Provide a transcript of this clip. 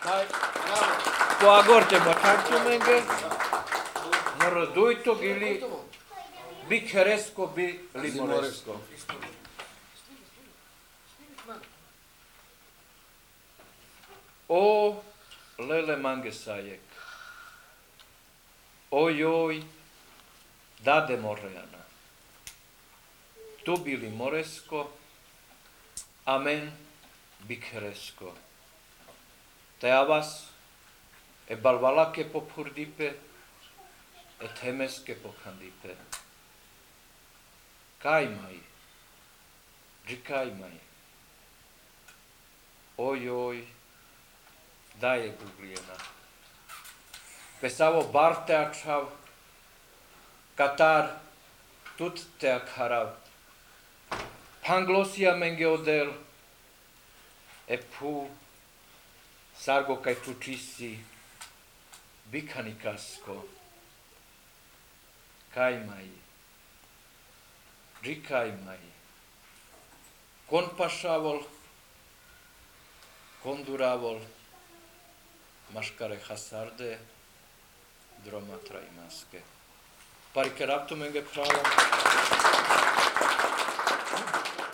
Poagorte batancu menge, naroduito gili bi keresko bi limoresko. O lele mange sajek. Ojoj, dade morejana. Tu bili moresko, amen bikeresko. Teavas, e balvalake popurdipe, e temeske pokhandipe. Kaimai, džikaimai. Ojoj, daje guglijena. Pesavo barte ačav, Katar, tut te akharav. Panglosia menge odel, e pu, sargo kaj pučisi, bikanikasko, kaimai, džikaimai, konpašavol, konduravol, maškare hasarde, dromatra i maske. Parikeraptu menge pravo.